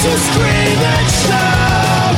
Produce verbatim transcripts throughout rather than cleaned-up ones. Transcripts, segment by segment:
scream and shout.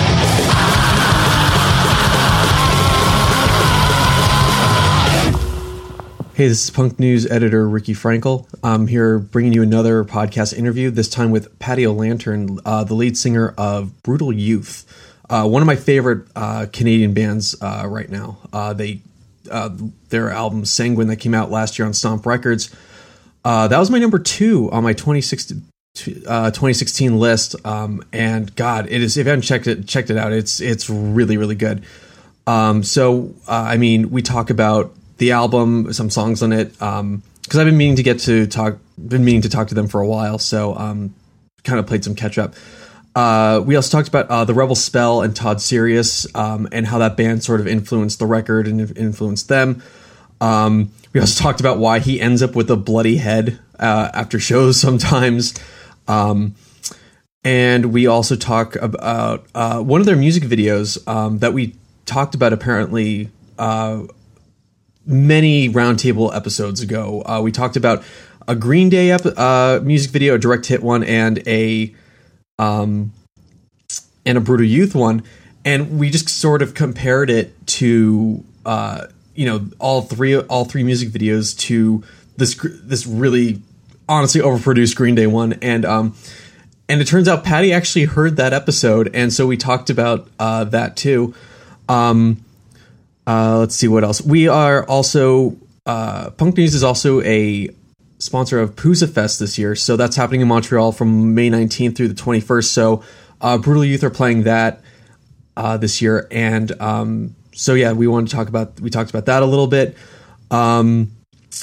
Hey, this is Punk News editor Ricky Frankel. I'm here bringing you another podcast interview, this time with Patty O'Lantern, uh, the lead singer of Brutal Youth, uh, one of my favorite uh, Canadian bands uh, right now. Uh, they uh, their album Sanguine that came out last year on Stomp Records. Uh, that was my number two on my twenty sixteen, uh, twenty sixteen list, um, and God, it is. If you haven't checked it, checked it out, it's it's really really good. Um, so uh, I mean, we talk about the album, some songs on it, um, because I've been meaning to get to talk, been meaning to talk to them for a while, so um, kind of played some catch up. Uh, we also talked about uh, the Rebel Spell and Todd Sirius, um, and how that band sort of influenced the record and influenced them. Um, we also talked about why he ends up with a bloody head uh, after shows sometimes. Um, and we also talk about uh, one of their music videos um, that we talked about apparently uh, many roundtable episodes ago. Uh, we talked about a Green Day ep- uh, music video, a direct hit one, and a um, and a Brutal Youth one, and we just sort of compared it to uh, you know all three all three music videos to this this really honestly overproduced Green Day one, and um, and it turns out Patty actually heard that episode, and so we talked about uh, that too. Um, Uh, let's see what else. We are also, uh, Punk News is also a sponsor of Poozza Fest this year. So that's happening in Montreal from May nineteenth through the twenty-first. So uh, Brutal Youth are playing that uh, this year. And um, so, yeah, we want to talk about, we talked about that a little bit. Um,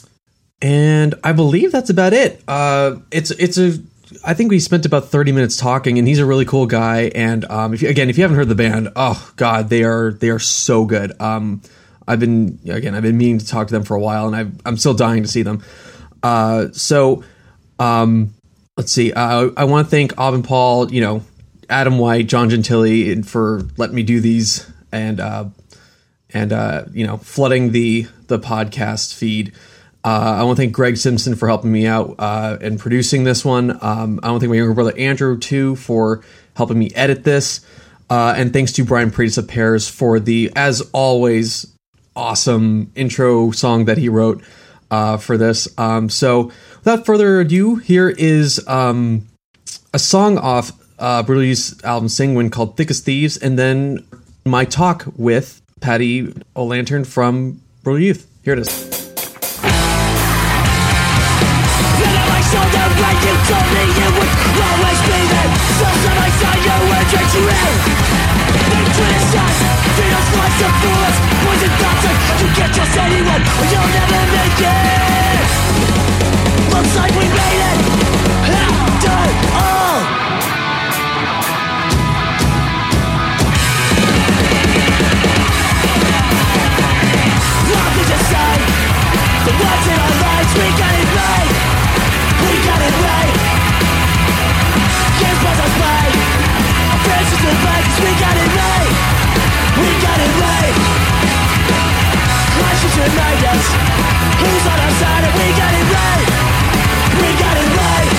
and I believe that's about it. Uh, it's, it's a, I think we spent about thirty minutes talking, and he's a really cool guy. And um, if you, again, if you haven't heard the band, oh God, they are they are so good. Um, I've been again, I've been meaning to talk to them for a while, and I've, I'm still dying to see them. Uh, so um, let's see. Uh, I want to thank Aubin Paul, you know, Adam White, John Gentili for letting me do these, and uh, and uh, you know, flooding the the podcast feed. Uh, I want to thank Greg Simpson for helping me out uh, and producing this one. Um, I want to thank my younger brother Andrew too for helping me edit this. Uh, and thanks to Brian Paredes of Pears for the, as always, awesome intro song that he wrote uh, for this. Um, so without further ado, here is um, a song off uh, Brutal Youth's album Sanguine called Thick as Thieves, and then my talk with Patty O'Lantern from Brutal Youth. Here it is. Like you told me you would always be there. First time I saw you were drink you in. They criticize, treat us like some fools. Poison doctor, you can't trust anyone, or you'll never make it. Looks like we made it after all. Nothing to say. The words in our lives, we got it right. We got it right. Games was us play. Our friends just live right, 'cause we got it right. We got it right. Life should remind us who's on our side, and we got it right. We got it right.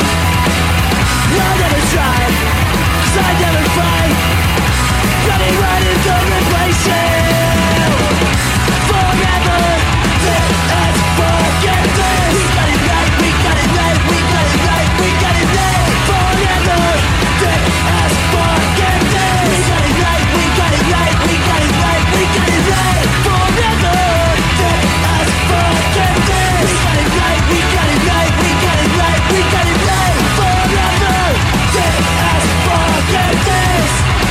I never tried, 'cause I never fight. Running right into replace you forever. Let's forget this. We got it right. We got it right. We got it right. We got it right. Forever. Let's forget this. We got it right. We got it right. We got it right. We got it right. Forever. Let's forget this. We got it right. We got it right. We got it right. We got it right. Forever. Let's forget this.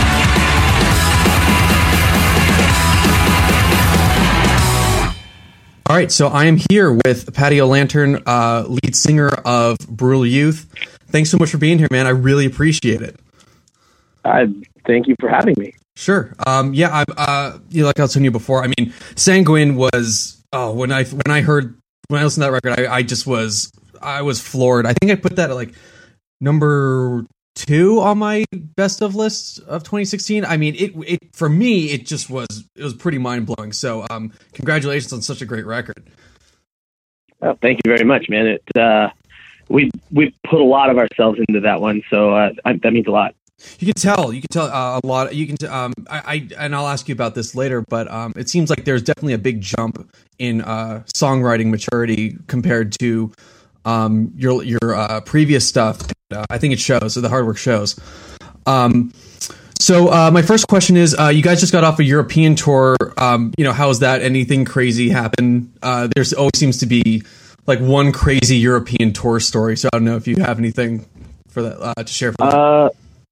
All right, so I am here with Patty O'Lantern, uh, lead singer of Brutal Youth. Thanks so much for being here, man. I really appreciate it. Uh, thank you for having me. Sure. Um, yeah, I, uh, you know, like I was telling you before, I mean, Sanguine was, oh, when I when I heard, when I listened to that record, I, I just was, I was floored. I think I put that at like number two on my best of lists of twenty sixteen. I mean, it it for me, it just was it was pretty mind blowing. So, um, congratulations on such a great record. Oh, thank you very much, man. It uh, we we put a lot of ourselves into that one, so uh, I, that means a lot. You can tell. You can tell uh, a lot. You can. T- um, I, I and I'll ask you about this later, but um, it seems like there's definitely a big jump in uh, songwriting maturity compared to um, your your uh, previous stuff. Uh, I think it shows. So the hard work shows. Um, so uh, my first question is: uh, you guys just got off a European tour. Um, you know, how is that? Anything crazy happen? Uh, there's always seems to be like one crazy European tour story. So I don't know if you have anything for that uh, to share. For that. Uh,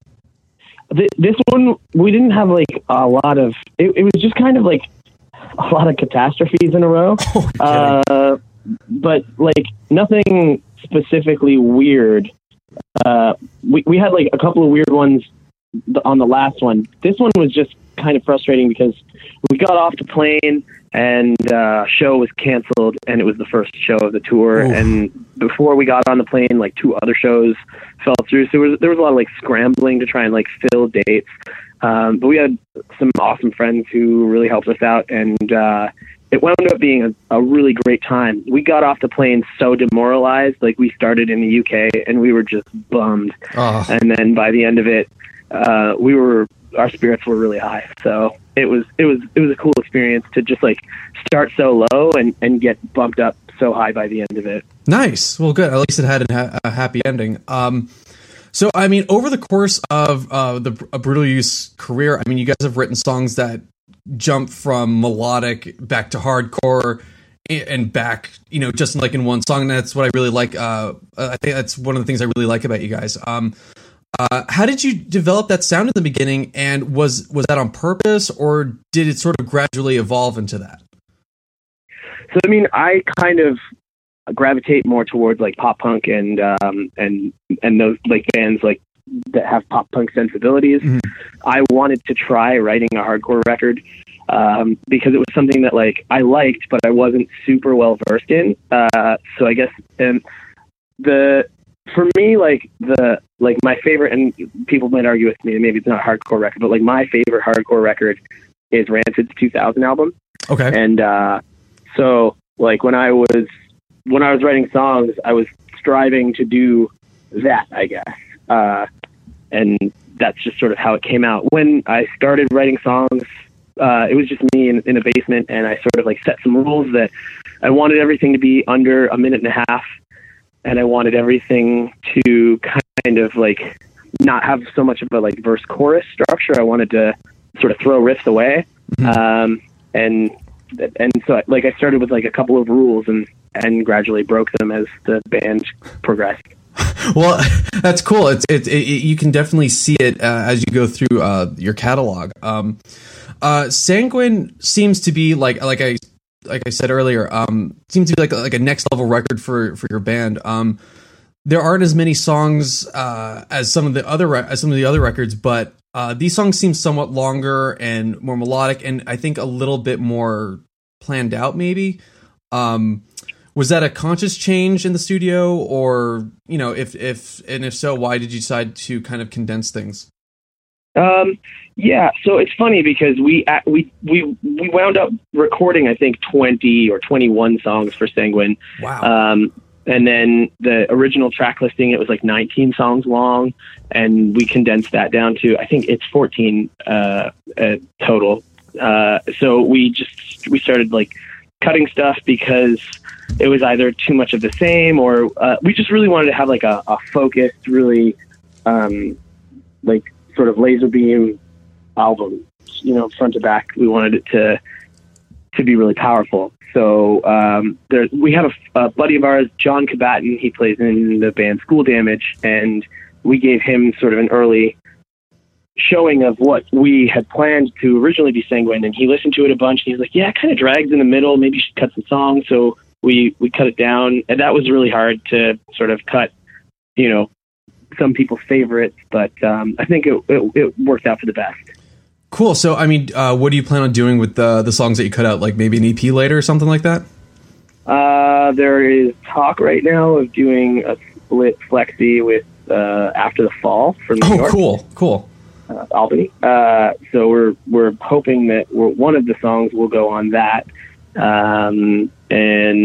th- this one we didn't have like a lot of. It, it was just kind of like a lot of catastrophes in a row. Oh, uh, but like nothing specifically weird. Uh, we we had like a couple of weird ones on the last one. This one was just kind of frustrating because we got off the plane and uh show was canceled, and it was the first show of the tour. Oof. And before we got on the plane, like two other shows fell through, so there was, there was a lot of like scrambling to try and like fill dates. Um but we had some awesome friends who really helped us out, and uh it wound up being a, a really great time. We got off the plane so demoralized. Like, we started in the U K and we were just bummed. Oh. And then by the end of it, uh, we were, our spirits were really high. So it was, it was, it was a cool experience to just like start so low and, and get bumped up so high by the end of it. Nice. Well, good. At least it had a, ha- a happy ending. Um, so, I mean, over the course of uh, the uh, Brutal Youth's career, I mean, you guys have written songs that jump from melodic back to hardcore and back, you know, just like in one song. And that's what I really like. Uh, I think that's one of the things I really like about you guys. Um, uh, how did you develop that sound in the beginning? And was, was that on purpose, or did it sort of gradually evolve into that? So, I mean, I kind of gravitate more towards like pop punk and, um, and, and those like bands like that have pop punk sensibilities. Mm-hmm. I wanted to try writing a hardcore record um, because it was something that like I liked, but I wasn't super well versed in. Uh, so I guess, and the, for me, like the, like my favorite, and people might argue with me, maybe it's not a hardcore record, but like my favorite hardcore record is Rancid's two thousand album. Okay. And uh, so like when I was, when I was writing songs, I was striving to do that, I guess. Uh, and that's just sort of how it came out. When I started writing songs, uh, it was just me in, in a basement, and I sort of like set some rules that I wanted everything to be under a minute and a half, and I wanted everything to kind of like not have so much of a like verse chorus structure. I wanted to sort of throw riffs away. Mm-hmm. Um, and, and so like I started with like a couple of rules and, and gradually broke them as the band progressed. Well, that's cool. It's it, it, you can definitely see it uh, as you go through uh, your catalog. Um, uh, Sanguine seems to be like like I like I said earlier. Um, seems to be like like a next level record for for your band. Um, there aren't as many songs uh, as some of the other re- as some of the other records, but uh, these songs seem somewhat longer and more melodic, and I think a little bit more planned out. Maybe. Um, Was that a conscious change in the studio, or, you know, if, if, and if so, why did you decide to kind of condense things? Um, yeah. So it's funny because we, we, we, we wound up recording, I think twenty or twenty-one songs for Sanguine. Wow. Um, and then the original track listing, it was like nineteen songs long, and we condensed that down to, I think it's fourteen, uh, uh total. Uh, so we just, we started like cutting stuff because it was either too much of the same, or uh, we just really wanted to have like a, a focused, really um, like sort of laser beam album, you know, front to back. We wanted it to to be really powerful. So um, there, we have a, a buddy of ours, John Kabatin. He plays in the band School Damage, and we gave him sort of an early showing of what we had planned to originally be Sanguine, and he listened to it a bunch, and he's like, yeah, it kind of drags in the middle, maybe you should cut some songs. So we we cut it down, and that was really hard to sort of cut, you know, some people's favorites, but um, I think it, it it worked out for the best. Cool. So, I mean, uh, what do you plan on doing with the the songs that you cut out? Like maybe an E P later or something like that? Uh, there is talk right now of doing a split flexi with uh, After the Fall from New oh, York. cool, cool. Uh, Albany. Uh, so we're we're hoping that we're, one of the songs will go on that. Um, and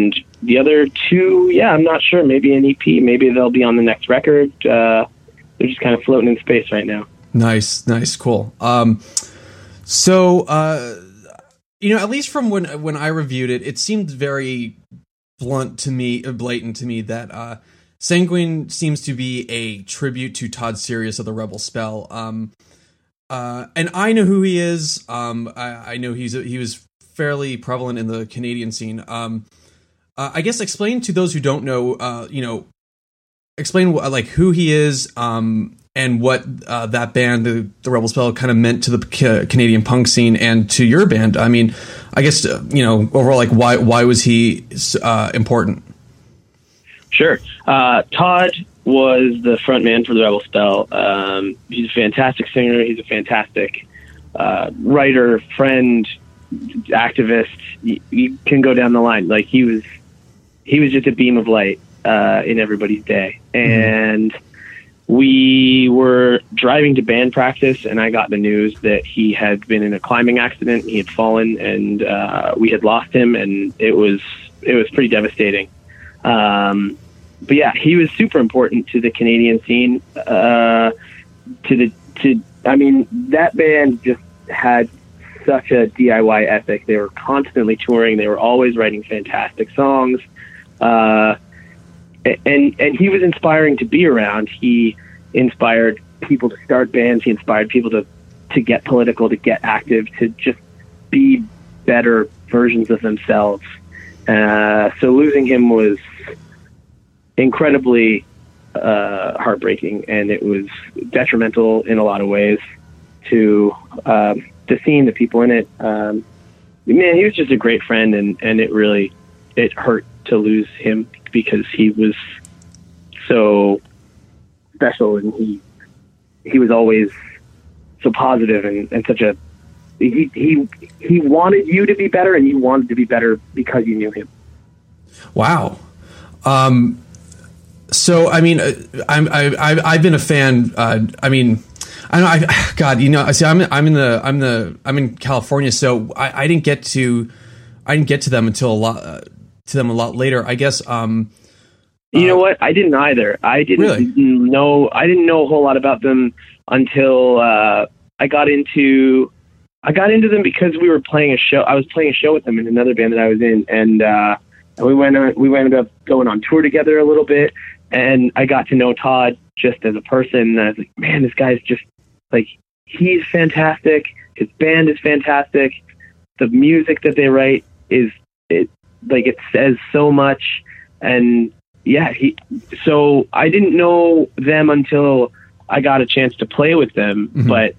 the other two, yeah, I'm not sure. Maybe an E P. Maybe they'll be on the next record. Uh, they're just kind of floating in space right now. Nice, nice, cool. Um, so, uh, you know, at least from when when I reviewed it, it seemed very blunt to me, blatant to me, that uh, Sanguine seems to be a tribute to Todd Sirius of the Rebel Spell. Um, uh, and I know who he is. Um, I, I know he's a, he was fairly prevalent in the Canadian scene. Um, uh, I guess explain to those who don't know, uh, you know, explain like who he is, um, and what uh, that band, the, the Rebel Spell, kind of meant to the ca- Canadian punk scene and to your band. I mean, I guess, uh, you know, overall, like, why why was he uh, important? Sure. Uh, Todd was the front man for the Rebel Spell. Um, he's a fantastic singer. He's a fantastic uh, writer, friend, activist. You, you can go down the line. Like, he was, he was just a beam of light uh, in everybody's day. And mm-hmm. we were driving to band practice, and I got the news that he had been in a climbing accident. He had fallen, and uh, we had lost him, and it was it was pretty devastating. Um, but yeah, he was super important to the Canadian scene. Uh, to the to, I mean, that band just had such a D I Y ethic. They were constantly touring. They were always writing fantastic songs. Uh, and and he was inspiring to be around. He inspired people to start bands. He inspired people to, to get political, to get active, to just be better versions of themselves. Uh, so losing him was incredibly uh, heartbreaking, and it was detrimental in a lot of ways to um, the scene, the people in it. Um, man, he was just a great friend, and, and it really, it hurt to lose him because he was so special, and he he was always so positive and, and such a he he he wanted you to be better, and you wanted to be better because you knew him. Wow. Um, so I mean, I'm I, I I've been a fan. Uh, I mean, I know. I God, you know, I see. I'm I'm in the I'm the I'm in California, so I, I didn't get to I didn't get to them until a lot uh, to them a lot later, I guess. Um, you uh, know what? I didn't either. I didn't really? know. I didn't know a whole lot about them until uh, I got into. I got into them because we were playing a show. I was playing a show with them in another band that I was in, and uh, we went on, we ended up going on tour together a little bit. And I got to know Todd just as a person. And I was like, man, this guy's just like, he's fantastic. His band is fantastic. The music that they write is it like it says so much. And yeah, he. So I didn't know them until I got a chance to play with them, mm-hmm. but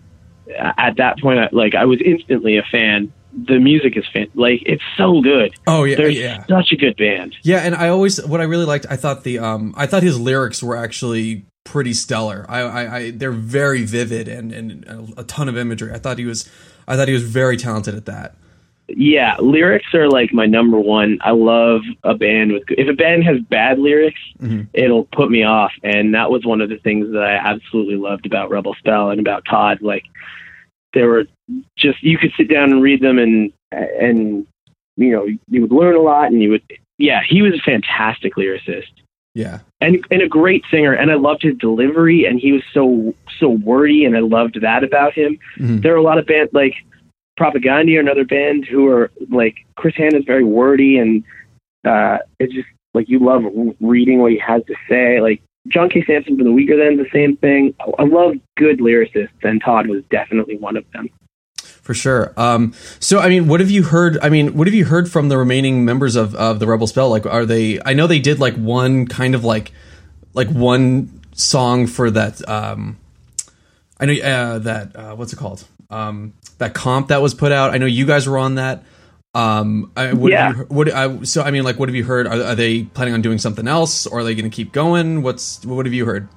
at that point, I, like I was instantly a fan. The music is fan like it's so good. Oh yeah, they're yeah. such a good band. Yeah, and I always what I really liked. I thought the um, I thought his lyrics were actually pretty stellar. I, I, I they're very vivid and and a ton of imagery. I thought he was, I thought he was very talented at that. Yeah, lyrics are like my number one. I love a band with if a band has bad lyrics, mm-hmm. it'll put me off. And that was one of the things that I absolutely loved about Rebel Spell and about Todd. Like they were just you could sit down and read them, and and you know you would learn a lot, and you would yeah he was a fantastic lyricist. Yeah, and and a great singer, and I loved his delivery, and he was so so wordy, and I loved that about him. Mm-hmm. There are a lot of bands like Propaganda, another band, who are like Chris Hannah is very wordy, and uh, it's just like you love reading what he has to say. Like John K. Samson from the Weaker Than, the same thing. I love good lyricists, and Todd was definitely one of them. For sure. Um, so, I mean, what have you heard? I mean, what have you heard from the remaining members of, of the Rebel Spell? Like, are they? I know they did like one kind of like like one song for that. Um, I know uh, that uh, what's it called? Um, that comp that was put out. I know you guys were on that. Um, I, what yeah. Have you, what? I, so, I mean, like, what have you heard? Are, are they planning on doing something else, or are they going to keep going? What's what have you heard?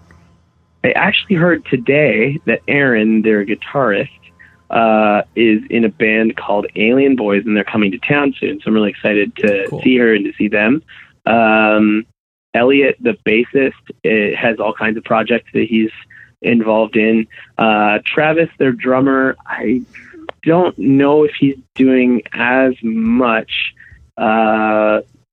I actually heard today that Aaron, their guitarist, uh, is in a band called Alien Boys, and they're coming to town soon. So I'm really excited to cool. see her and to see them. Um, Elliot, the bassist, it has all kinds of projects that he's involved in. Uh, Travis, their drummer, I don't know if he's doing as much. Uh,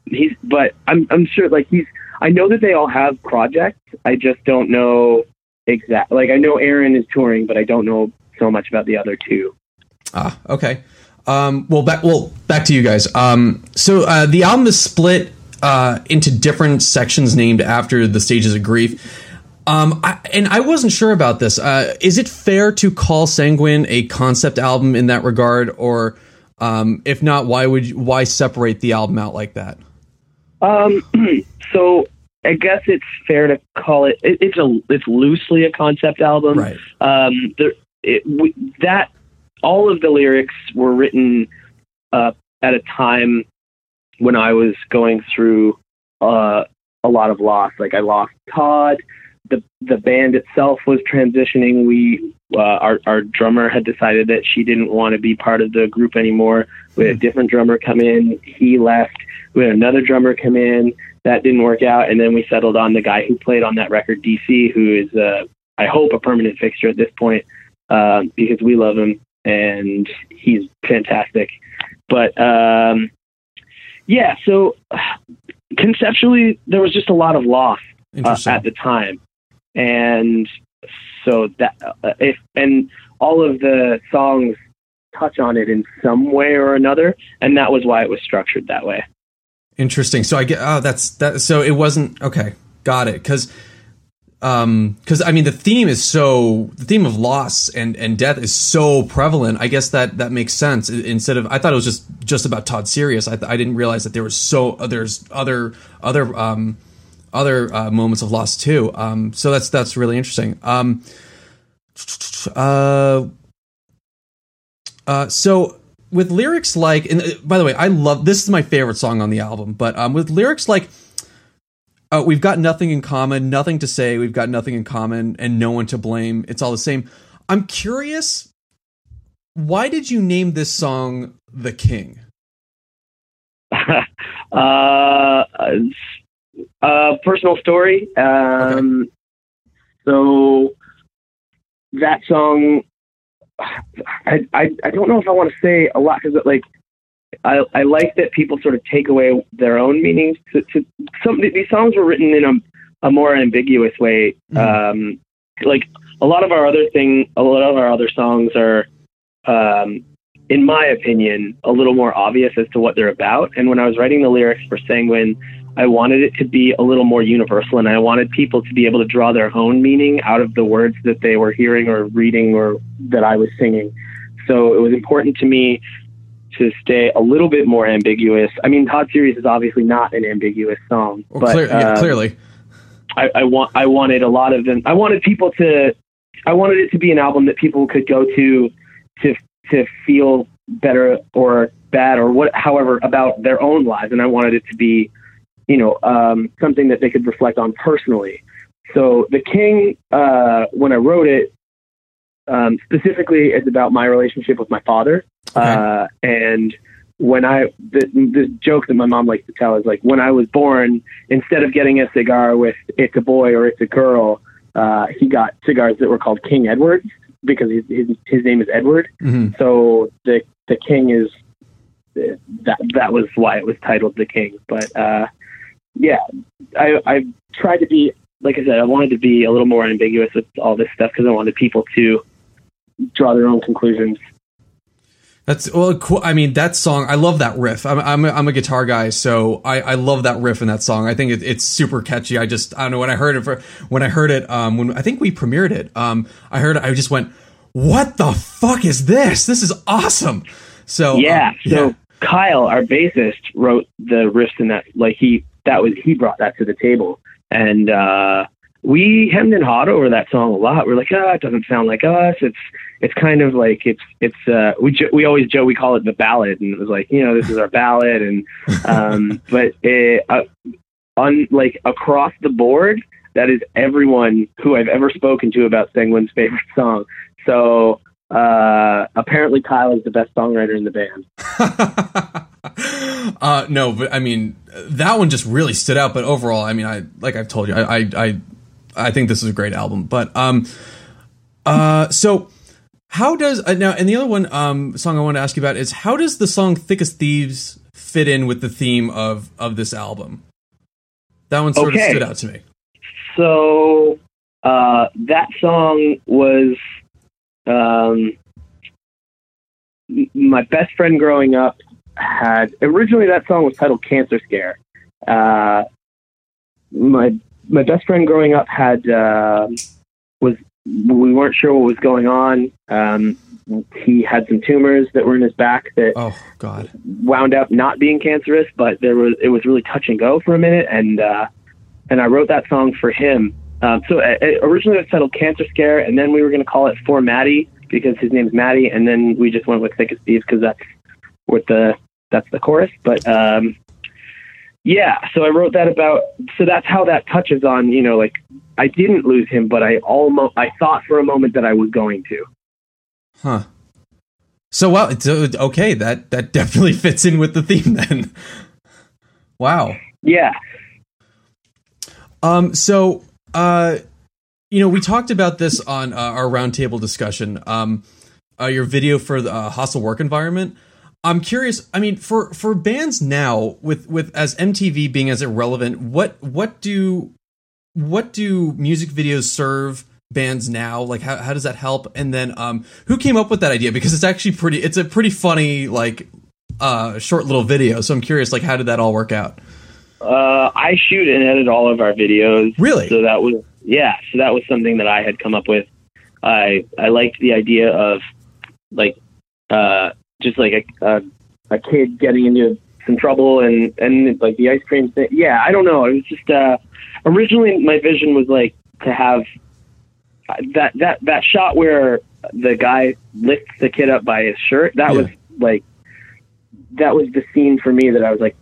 he's, but I'm, I'm sure like he's, I know that they all have projects. I just don't know exact. Like I know Aaron is touring, but I don't know so much about the other two. Ah, okay. Um, well, back, well, back to you guys. Um, so, uh, the album is split, uh, into different sections named after the stages of grief. Um, I, and I wasn't sure about this. Uh, is it fair to call Sanguine a concept album in that regard? Or, um, if not, why would you, why separate the album out like that? Um, so I guess it's fair to call it, it it's a, it's loosely a concept album. Right. Um, there, it, we, that, all of the lyrics were written uh, at a time when I was going through uh, a lot of loss. Like I lost Todd. The the band itself was transitioning. We uh, our our drummer had decided that she didn't want to be part of the group anymore. We had a different drummer come in. He left. We had another drummer come in. That didn't work out. And then we settled on the guy who played on that record, D C, who is uh, I hope a permanent fixture at this point uh, because we love him. And he's fantastic. But, um, yeah, so conceptually, there was just a lot of loss uh, at the time. And so that, uh, if, and all of the songs touch on it in some way or another. And that was why it was structured that way. Interesting. So I get, oh, that's that. So it wasn't, okay. Got it. Cause, Um, cause I mean, the theme is so, the theme of loss and, and death is so prevalent. I guess that, that makes sense. Instead of, I thought it was just, just about Todd Sirius. I, I didn't realize that there was so, there's other, other, um, other, uh, moments of loss too. Um, so that's, that's really interesting. Um, uh, uh, so with lyrics like, and by the way, I love, this is my favorite song on the album, but, um, with lyrics like, Uh, we've got nothing in common, nothing to say, we've got nothing in common, and no one to blame. It's all the same. I'm curious, why did you name this song The King? uh, uh, personal story. Um, okay. So that song, I, I, I don't know if I want to say a lot because like, I, I like that people sort of take away their own meanings. To, to some these songs were written in a, a more ambiguous way. Mm-hmm. Um, like a lot of our other thing, a lot of our other songs are, um, in my opinion, a little more obvious as to what they're about. And when I was writing the lyrics for Sanguine, I wanted it to be a little more universal, and I wanted people to be able to draw their own meaning out of the words that they were hearing or reading or that I was singing. So it was important to me to stay a little bit more ambiguous. I mean, Todd Sirius is obviously not an ambiguous song, well, but clear, yeah, um, clearly, I, I want I wanted a lot of them. I wanted people to, I wanted it to be an album that people could go to, to to feel better or bad or what, however, about their own lives, and I wanted it to be, you know, um, something that they could reflect on personally. So The King, uh, when I wrote it, um, specifically, it's about my relationship with my father. Okay. Uh, and when I, the, the joke that my mom likes to tell is like, when I was born, instead of getting a cigar with "It's a Boy" or "It's a Girl," uh, he got cigars that were called King Edward because his, his, his name is Edward. Mm-hmm. So the, the King is, that, that was why it was titled The King. But, uh, yeah, I, I tried to be, like I said, I wanted to be a little more ambiguous with all this stuff because I wanted people to draw their own conclusions. That's well, cool. I mean, that song, I love that riff. I'm I'm a, I'm a guitar guy, so I, I love that riff in that song. I think it, it's super catchy. I just I don't know when I heard it for, when I heard it um when I think we premiered it um I heard it, I just went, what the fuck is this? This is awesome. So yeah, um, so yeah. Kyle, our bassist, wrote the riffs in that. Like he that was he brought that to the table, and uh, we hemmed and hawed over that song a lot. We're like, ah, oh, it doesn't sound like us. It's it's kind of like it's it's uh, we jo- we always joke, we call it the ballad, and it was like, you know, this is our ballad, and um, but it, uh, on like across the board, that is everyone who I've ever spoken to about Sanguine's favorite song. So uh, apparently Kyle is the best songwriter in the band. uh, no, but I mean, that one just really stood out. But overall, I mean, I like I've told you, I I I, I think this is a great album. But um, uh, so How does uh, now? And the other one um, song I want to ask you about is how does the song "Thick as Thieves" fit in with the theme of of this album? That one sort Okay. of stood out to me. So uh, that song was um, m- my best friend growing up had originally that song was titled "Cancer Scare." Uh, my my best friend growing up had uh, was we weren't sure what was going on. Um, he had some tumors that were in his back that Oh God. wound up not being cancerous, but there was it was really touch and go for a minute, and uh, and I wrote that song for him. Um, so uh, originally it was titled "Cancer Scare," and then we were going to call it "For Maddie" because his name's Maddie, and then we just went with "Thick as Thieves" because that's what the that's the chorus. But um, yeah, so I wrote that about. So that's how that touches on. You know, like I didn't lose him, but I almost I thought for a moment that I was going to. Huh. So well, it's, uh, okay. That that definitely fits in with the theme then. Wow. Yeah. Um. So, uh, you know, we talked about this on uh, our roundtable discussion. Um, uh, your video for the uh, hostile work environment. I'm curious. I mean, for for bands now, with with as M T V being as irrelevant, what what do what do music videos serve bands now? Like, how how does that help? And then, um, who came up with that idea? Because it's actually pretty. It's a pretty funny, like, uh, short little video. So I'm curious, like, how did that all work out? Uh, I shoot and edit all of our videos. Really? So that was, yeah. So that was something that I had come up with. I, I liked the idea of like, uh, just like a, a, a kid getting into some trouble and, and like the ice cream thing. Yeah. I don't know. It was just, uh, originally my vision was like to have that, that, that shot where the guy lifts the kid up by his shirt. That Yeah. was like, that was the scene for me that I was like,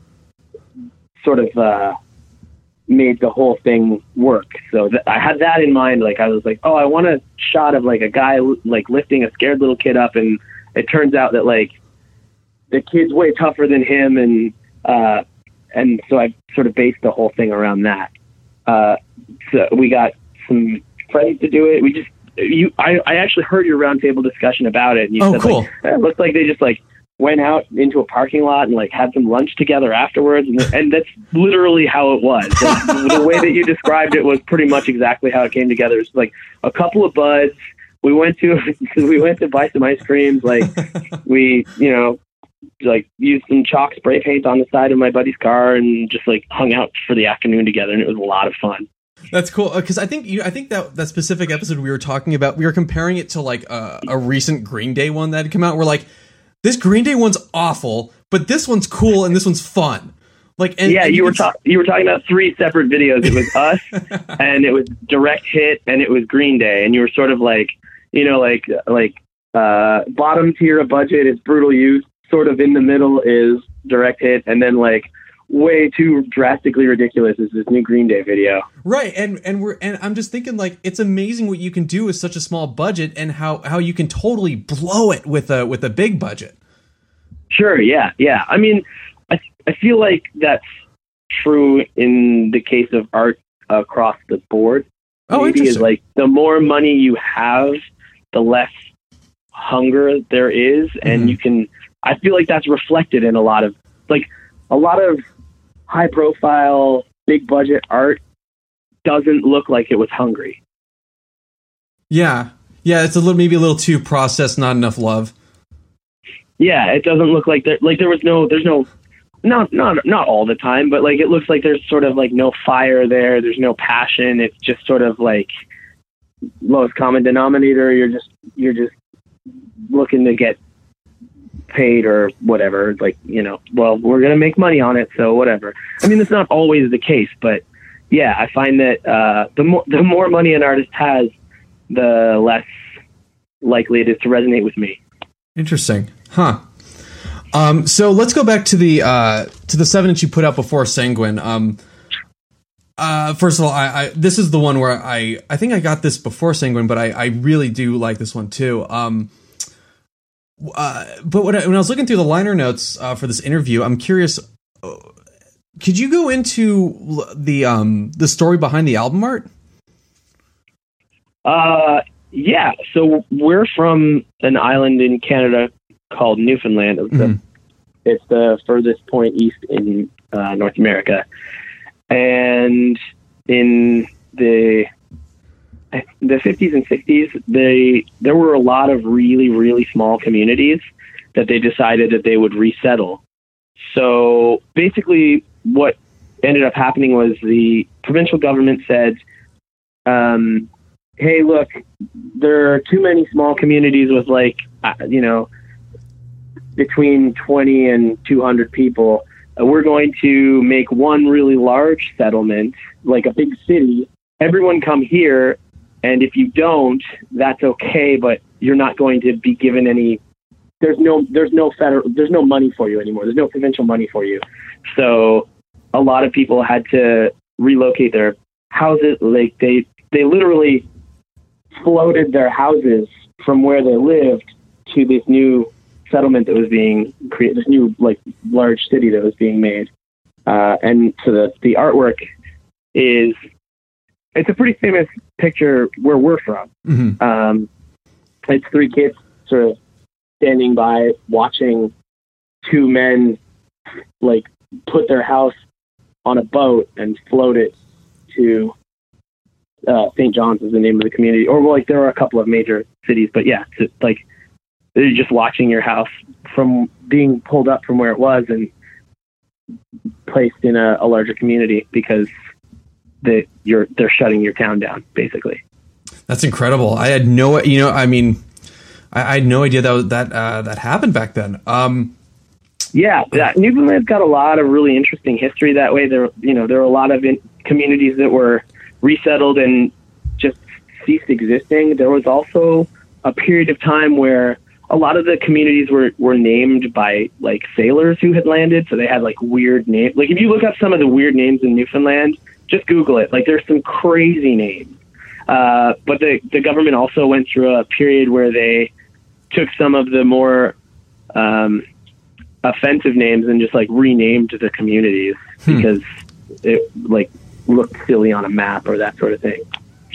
sort of uh, made the whole thing work. So th- I had that in mind. Like I was like, oh, I want a shot of like a guy like lifting a scared little kid up, and it turns out that like the kid's way tougher than him, and uh, and so I sort of based the whole thing around that. Uh, so we got some friends to do it. We just you I, I actually heard your roundtable discussion about it, and you Oh, said cool. like, eh, it looks like they just like went out into a parking lot and like had some lunch together afterwards. And, and that's literally how it was. Like, the way that you described it was pretty much exactly how it came together. It's like a couple of buds. We went to, we went to buy some ice creams. Like we, you know, like used some chalk spray paint on the side of my buddy's car and just like hung out for the afternoon together. And it was a lot of fun. That's cool because I think you. I think that that specific episode we were talking about, we were comparing it to like a, a recent Green Day one that had come out. We're like, this Green Day one's awful, but this one's cool and this one's fun. Like, and, yeah, and you, you were can- talking. You were talking about three separate videos. It was us, and it was Direct Hit, and it was Green Day, and you were sort of like, you know, like like uh, bottom tier of budget is Brutal Youth. Sort of in the middle is Direct Hit, and then like way too drastically ridiculous is this new Green Day video. Right, and and we're and I'm just thinking like it's amazing what you can do with such a small budget and how how you can totally blow it with a with a big budget. Sure, yeah, yeah. I mean, I I feel like that's true in the case of art across the board. Oh, Maybe interesting. is like the more money you have, the less hunger there is, and Mhm. you can. I feel like that's reflected in a lot of like a lot of high profile, big budget art doesn't look like it was hungry. Yeah, yeah, it's a little maybe a little too processed, not enough love. Yeah, it doesn't look like there like there was no there's no not not not all the time, but like it looks like there's sort of like no fire there, there's no passion. It's just sort of like lowest common denominator. You're just you're just looking to get paid or whatever, like, you know, well, we're going to make money on it, so whatever. I mean, that's not always the case, but yeah, I find that uh, the more the more money an artist has, the less likely it is to resonate with me. Interesting, huh? Um, so let's go back to the uh, to the seven inch you put out before Sanguine. Um, uh, first of all, I, I this is the one where I I think I got this before Sanguine, but I, I really do like this one too. Um, uh, but when I, when I was looking through the liner notes uh, for this interview, I'm curious. Uh, could you go into the um the story behind the album art? Uh, Yeah, so we're from an island in Canada called Newfoundland. It's, Mm-hmm. the, it's the furthest point east in uh, North America. And in the the fifties and sixties, they there were a lot of really, really small communities that they decided that they would resettle. So basically what ended up happening was the provincial government said, um, hey, look, there are too many small communities with like, uh, you know, between twenty and two hundred people. Uh, we're going to make one really large settlement, like a big city. Everyone come here. And if you don't, that's okay, but you're not going to be given any, there's no, there's no federal, there's no money for you anymore. There's no provincial money for you. So a lot of people had to relocate their houses. Like they, they literally floated their houses from where they lived to this new settlement that was being created, this new like large city that was being made. Uh, and so the, the artwork is, it's a pretty famous picture where we're from. Mm-hmm. Um, it's three kids sort of standing by watching two men like put their house on a boat and float it to uh, Saint John's is the name of the community. Or well, like there are a couple of major cities, but yeah, it's like you're just watching your house from being pulled up from where it was and placed in a, a larger community because that you're they're shutting your town down, basically. That's incredible. I had no, you know, I mean, I, I had no idea that was, that uh, that happened back then. Um, yeah, yeah, Newfoundland's got a lot of really interesting history that way. There, you know, there are a lot of in, communities that were resettled and just ceased existing. There was also a period of time where a lot of the communities were, were named by like sailors who had landed, so they had like weird names. Like if you look up some of the weird names in Newfoundland, just Google it. Like there's some crazy names. Uh, but the, the government also went through a period where they took some of the more um, offensive names and just like renamed the communities hmm. because it like looked silly on a map or that sort of thing.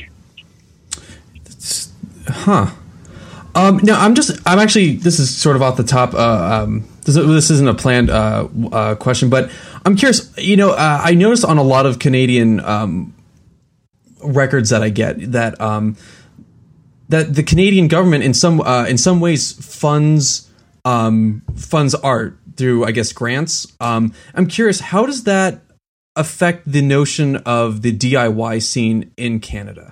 That's, huh. Um, no, I'm just, I'm actually, this is sort of off the top. Uh, um, this, this isn't a planned uh, uh, question, but I'm curious, you know, uh, I noticed on a lot of Canadian um, records that I get that um, that the Canadian government in some uh, in some ways funds um, funds art through, I guess, grants. Um, I'm curious, how does that affect the notion of the D I Y scene in Canada?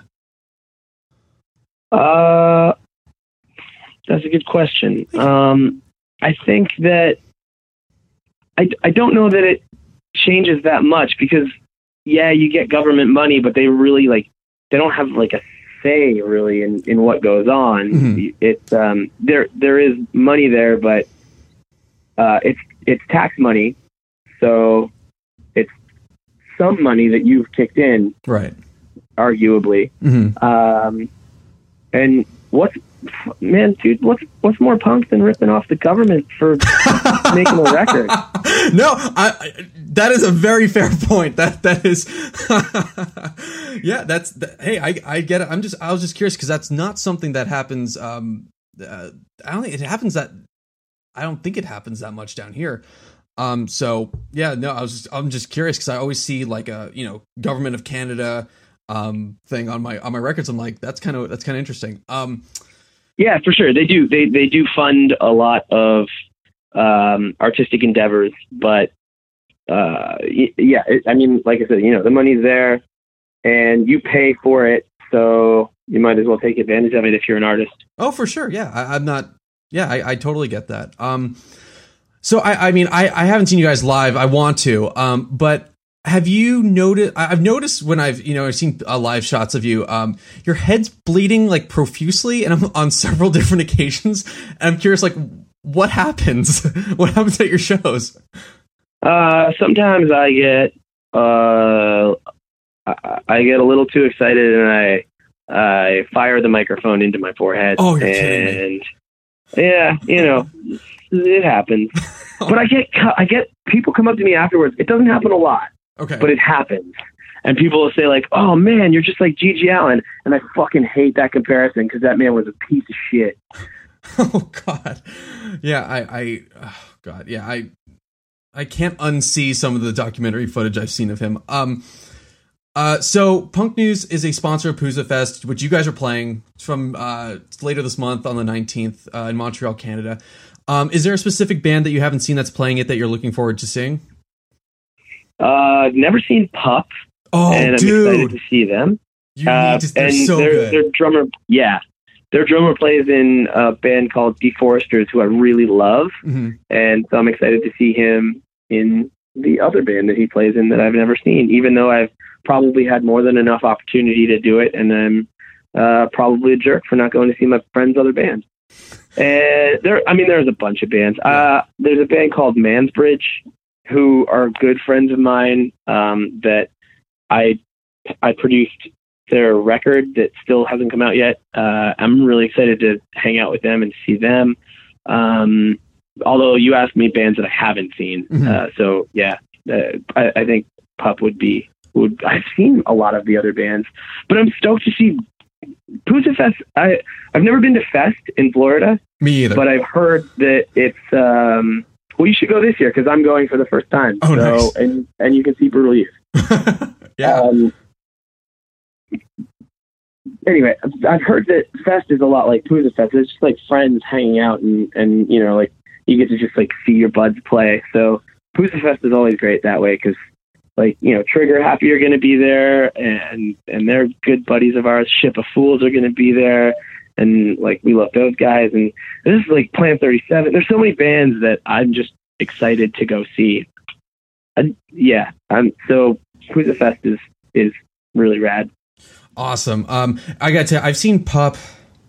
Uh, that's a good question. Um, I think that I, I don't know that it changes that much because, yeah, you get government money, but they really like they don't have like a say really in, in what goes on. Mm-hmm. It's um, there there is money there, but uh, it's it's tax money, so it's some money that you've kicked in, right? Arguably, mm-hmm. um, and what's man, dude, what's what's more punk than ripping off the government for making a record? No, I, I, that is a very fair point. That that is, yeah. That's that, hey, I I get it. I'm just I was just curious because that's not something that happens. Um, uh, I don't think it happens that. I don't think it happens that much down here. Um, so yeah, no, I was just, I'm just curious because I always see like a you know Government of Canada um thing on my on my records. I'm like that's kind of that's kind of interesting. Um. Yeah, for sure. They do. They they do fund a lot of um, artistic endeavors, but uh, yeah, it, I mean, like I said, you know, the money's there, and you pay for it, so you might as well take advantage of it if you're an artist. Oh, for sure. Yeah, I, I'm not. Yeah, I, I totally get that. Um, so I, I mean, I, I haven't seen you guys live. I want to, um, but. Have you noticed? I've noticed when I've you know I've seen uh, live shots of you, um, your head's bleeding like profusely, and I'm on several different occasions. And I'm curious, like, what happens? What happens at your shows? Uh, sometimes I get uh, I, I get a little too excited, and I I fire the microphone into my forehead. Oh, you're and kidding me. Yeah, you know, it happens. But I get I get people come up to me afterwards. It doesn't happen a lot. Okay. But it happens. And people will say like, "Oh man, you're just like G G Allen," and I fucking hate that comparison because that man was a piece of shit. Oh God, yeah, I, I, oh God, yeah, I, I can't unsee some of the documentary footage I've seen of him. Um, uh, so Punk News is a sponsor of Poozza Fest, which you guys are playing from uh later this month on the nineteenth uh, in Montreal, Canada. Um, is there a specific band that you haven't seen that's playing it that you're looking forward to seeing? Uh, never seen Pup. Oh, and I'm dude. excited to see them. You uh, need to, they're and so their, good. their drummer, yeah, their drummer plays in a band called Deforesters, who I really love, mm-hmm. and so I'm excited to see him in the other band that he plays in that I've never seen, even though I've probably had more than enough opportunity to do it, and I'm uh, probably a jerk for not going to see my friend's other band. And there, I mean, there's a bunch of bands. Uh, there's a band called Mansbridge, who are good friends of mine, um, that I I produced their record that still hasn't come out yet. Uh, I'm really excited to hang out with them and see them. Um, although you asked me bands that I haven't seen, Mm-hmm. uh, so yeah, uh, I, I think Pup would be. Would I've seen a lot of the other bands, but I'm stoked to see Poozza Fest. I I've never been to Fest in Florida. Me either. But I've heard that it's. Um, well, you should go this year because I'm going for the first time. Oh, so, nice. And and you can see Brutal Youth. yeah. Um, anyway, I've heard that Fest is a lot like Poozza Fest. It's just like friends hanging out, and, and you know, like you get to just like see your buds play. So Poozza Fest is always great that way because, like, you know, Trigger Happy are going to be there, and and they're good buddies of ours. Ship of Fools are going to be there, and like we love those guys. And this is like Plan thirty-seven. There's so many bands that I'm just excited to go see. And yeah, I'm so Poozza Fest is is really rad. Awesome. Um, I got to. I've seen Pup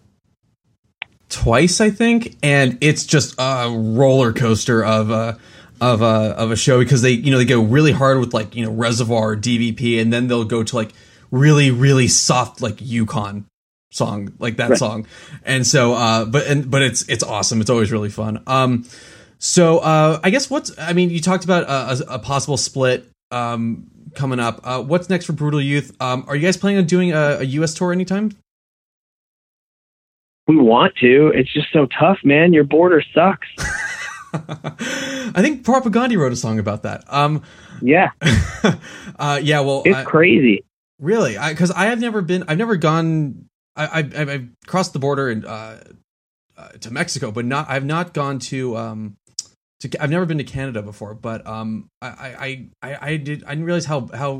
twice, I think, and it's just a roller coaster of a of a of a show because they, you know, they go really hard with like, you know, Reservoir or D V P, and then they'll go to like really really soft like Yukon song, like that Right. song, and so uh, but and but it's it's awesome. It's always really fun. Um, so uh, I guess what's I mean, you talked about a, a possible split. Um. Coming up, uh, what's next for Brutal Youth? Um, are you guys planning on doing a, a U S tour anytime? We want to. It's just so tough, man. Your border sucks. I think Propaganda wrote a song about that. Um, Yeah, uh, yeah. Well, it's I, crazy. really, because I, I have never been. I've never gone. I, I I've crossed the border and uh, uh, to Mexico, but not. I've not gone to. Um, To, I've never been to Canada before, but um, I, I, I, I did. I didn't realize how how.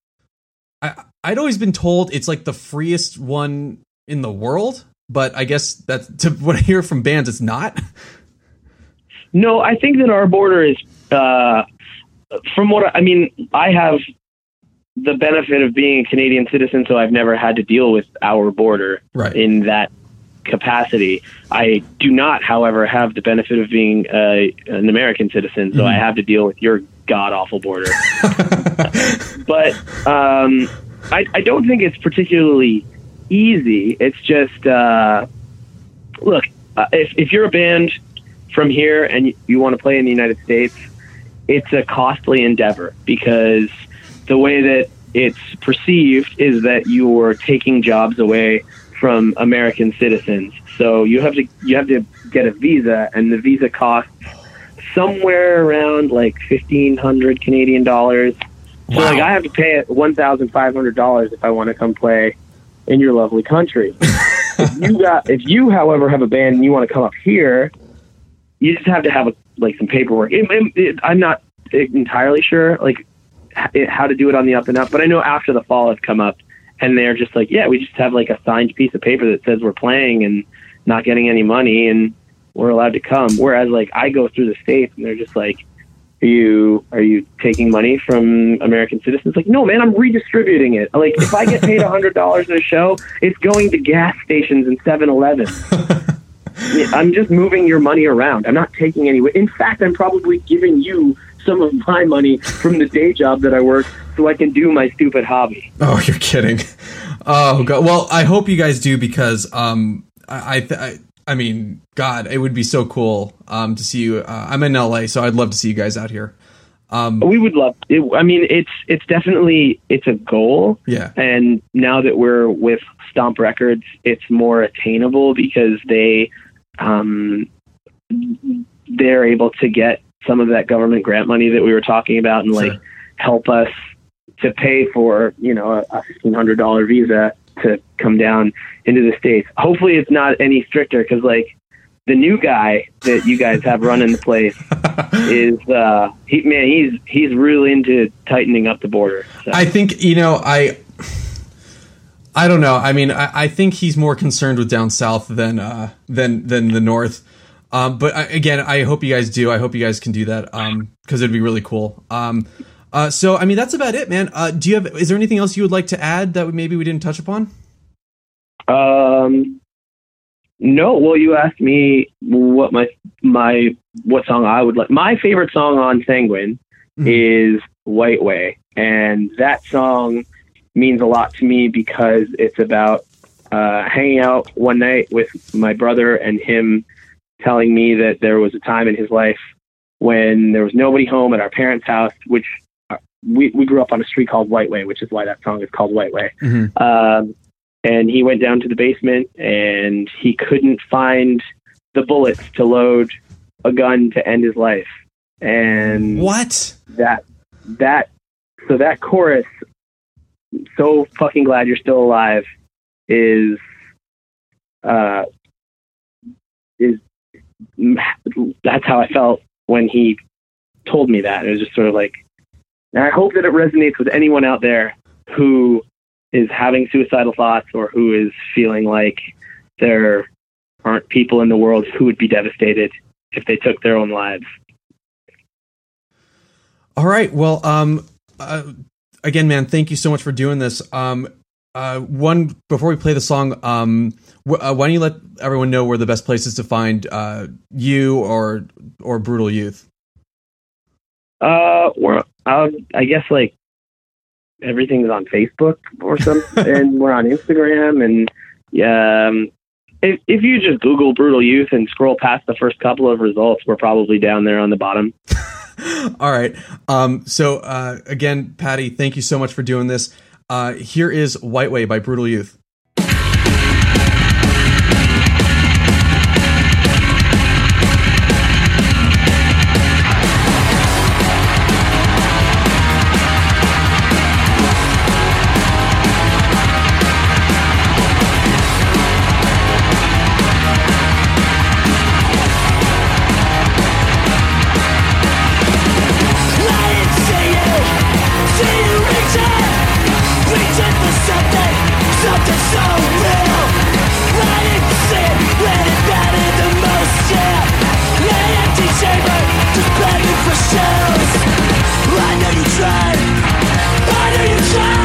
I I'd always been told it's like the freest one in the world, but I guess that's to what I hear from bands, it's not. No, I think that our border is, uh, from what I, I mean, I have the benefit of being a Canadian citizen, so I've never had to deal with our border Right. in that capacity. I do not, however, have the benefit of being uh, an American citizen, so Mm-hmm. I have to deal with your god awful border. But um, I, I don't think it's particularly easy. It's just uh, look, uh, if if you're a band from here and you, you want to play in the United States, it's a costly endeavor because the way that it's perceived is that you're taking jobs away from American citizens. So you have to you have to get a visa, and the visa costs somewhere around like fifteen hundred Canadian dollars. So Wow. like I have to pay it one thousand five hundred dollars if I want to come play in your lovely country. if you got if you, however, have a band and you want to come up here, you just have to have a, like some paperwork. It, it, it, I'm not entirely sure like h- how to do it on the up and up, but I know After the Fall has come up. And they're just like, yeah, we just have like a signed piece of paper that says we're playing and not getting any money and we're allowed to come. Whereas like I go through the States and they're just like, are you, are you taking money from American citizens? Like, no, man, I'm redistributing it. Like if I get paid a hundred dollars at a show, it's going to gas stations and seven eleven. I'm just moving your money around. I'm not taking any. In fact, I'm probably giving you some of my money from the day job that I work so I can do my stupid hobby. Oh, you're kidding. Oh god. Well, I hope you guys do because um, I I, th- I I mean, God, it would be so cool um to see you. Uh, I'm in L A, so I'd love to see you guys out here. Um, we would love it. I mean, it's it's definitely it's a goal. Yeah. And now that we're with Stomp Records, it's more attainable because they um, they're able to get some of that government grant money that we were talking about and Sure. like help us to pay for, you know, a, a fifteen hundred dollars visa to come down into the States. Hopefully it's not any stricter because like the new guy that you guys have running the place is, uh, he, man, he's, he's really into tightening up the border. So. I think, you know, I, I don't know. I mean, I, I think he's more concerned with down south than, uh, than, than the north. Um, but I, again, I hope you guys do. I hope you guys can do that. Um, cause it'd be really cool. Um, uh, so, I mean, that's about it, man. Uh, do you have, is there anything else you would like to add that maybe we didn't touch upon? Um, no, well, you asked me what my, my, what song I would like. My favorite song on Sanguine mm-hmm. is White Way. And that song means a lot to me because it's about, uh, hanging out one night with my brother and him telling me that there was a time in his life when there was nobody home at our parents' house, which uh, we, we grew up on a street called White Way, which is why that song is called White Way. Mm-hmm. Um, and he went down to the basement and he couldn't find the bullets to load a gun to end his life. And what? That, that, so that chorus, so fucking glad you're still alive, is, uh, is, that's how I felt when he told me that. It was just sort of like, and I hope that it resonates with anyone out there who is having suicidal thoughts or who is feeling like there aren't people in the world who would be devastated if they took their own lives. All right. Well, um, uh, again, man, thank you so much for doing this. Um, uh, one, before we play the song, um, wh- uh, why don't you let everyone know where the best places to find, uh, you or, or Brutal Youth? Uh, we're, uh, I guess like everything's on Facebook or something, and we're on Instagram. And um, if, if you just Google Brutal Youth and scroll past the first couple of results, we're probably down there on the bottom. All right. Um, so, uh, again, Patty, thank you so much for doing this. Uh, here is White Way by Brutal Youth. I know you tried, I know you tried.